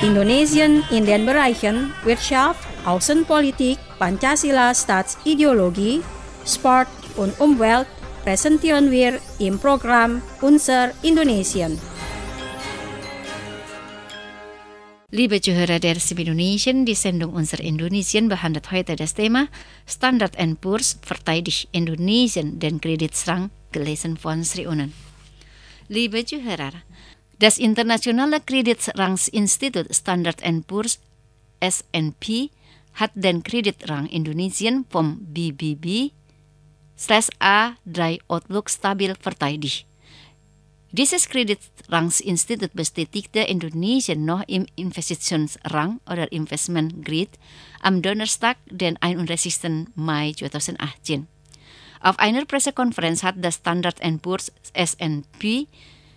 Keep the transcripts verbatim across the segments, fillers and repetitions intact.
Indonesien in den Bereichen Wirtschaft, Außenpolitik, Pancasila Staatsideologie, Sport und Umwelt präsentieren wir im Programm Unser Indonesien. Liebe Zuhörer der S I B Indonesien, die Sendung Unser Indonesien behandelt heute das Thema Standard and Poor's verteidigt Indonesien den Kreditsrang, gelesen von Sri Unen. Liebe Zuhörer, das internationale Kreditrangsinstitut Standard and Poor's S and P hat den Kreditrang Indonesien vom B B B slash A drei Outlook stabil verteidigt. Dieses Kreditrangsinstitut bestätigte Indonesien noch im Investitionsrang oder Investment Grade am Donnerstag, den einunddreißigsten Mai zweitausendachtzehn. Auf einer Pressekonferenz hat das Standard and Poor's S and P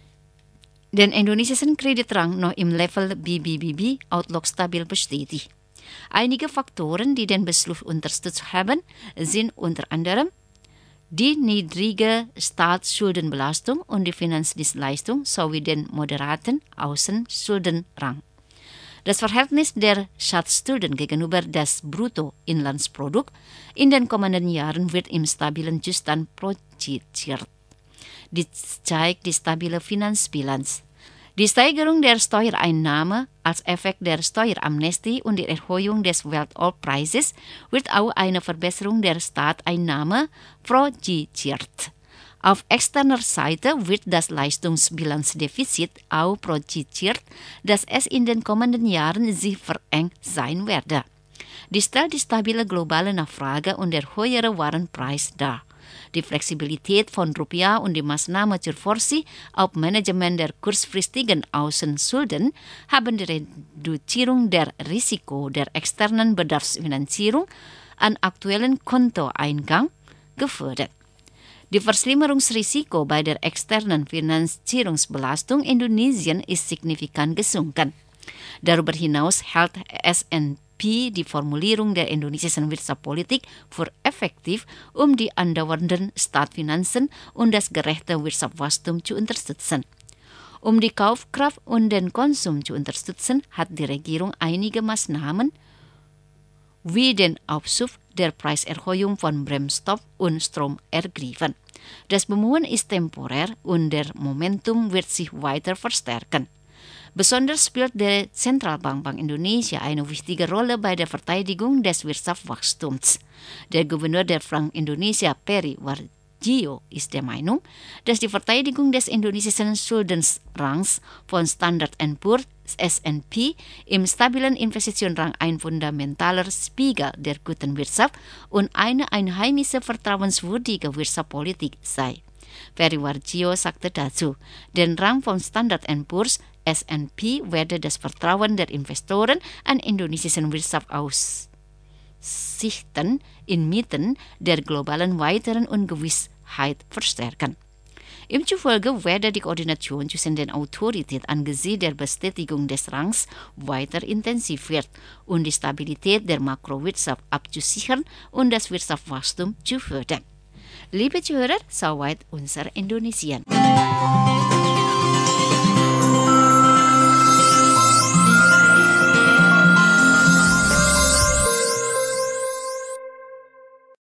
den indonesischen Kreditrang noch im Level B B B Outlook stabil bestätigt. Einige Faktoren, die den Beschluss unterstützt haben, sind unter anderem die niedrige Staatsschuldenbelastung und die Finanzdienstleistung sowie den moderaten Außenschuldenrang. Das Verhältnis der Staatsschulden gegenüber das Bruttoinlandsprodukt in den kommenden Jahren wird im stabilen Zustand projiziert. Dies zeigt die stabile Finanzbilanz. Die Steigerung der Steuereinnahme als Effekt der Steueramnestie und die Erhöhung des Weltölpreises wird auch eine Verbesserung der Staatseinnahme projiziert. Auf externer Seite wird das Leistungsbilanzdefizit auch projiziert, dass es in den kommenden Jahren sich verengt sein werde. Dies stellt die stabile globale Nachfrage und der höhere Warenpreis dar. Die Flexibilität von Rupiah und die Maßnahmen zur Vorsicht auf Management der kurzfristigen Außenschulden haben die Reduzierung der Risiko der externen Bedarfsfinanzierung an aktuellen Kontoeingang gefördert. Die Verschlimmerungsrisiko bei der externen Finanzierungsbelastung Indonesien ist signifikant gesunken. Darüber hinaus hält S and P die Formulierung der indonesischen Wirtschaftspolitik für effektiv, um die andauernden Staatsfinanzen und das gerechte Wirtschaftswachstum zu unterstützen. Um die Kaufkraft und den Konsum zu unterstützen, hat die Regierung einige Maßnahmen wie den Aufschub der Preiserhöhung von Brennstoff und Strom ergriffen. Das Bemühen ist temporär und der Momentum wird sich weiter verstärken. Besonders spielt der Zentralbank Bank Indonesia eine wichtige Rolle bei der Verteidigung des Wirtschaftswachstums. Der Gouverneur der Bank Indonesia, Peri Warjio, ist der Meinung, dass die Verteidigung des indonesischen Schuldenrangs von Standard and Poor's S and P im stabilen Investitionsrang ein fundamentaler Spiegel der guten Wirtschaft und eine einheimische vertrauenswürdige Wirtschaftspolitik sei. Peri Warjio sagte dazu, den Rang von Standard and Poor's S and P werde das Vertrauen der Investoren an indonesischen Wirtschaftsaussichten inmitten der globalen weiteren Ungewissheit verstärken. Ihm zufolge werde die Koordination zwischen den Autoritäten angesichts der Bestätigung des Rangs weiter intensiviert, um die Stabilität der Makrowirtschaft abzusichern und das Wirtschaftswachstum zu fördern. Liebe Zuhörer, soweit unser Indonesien.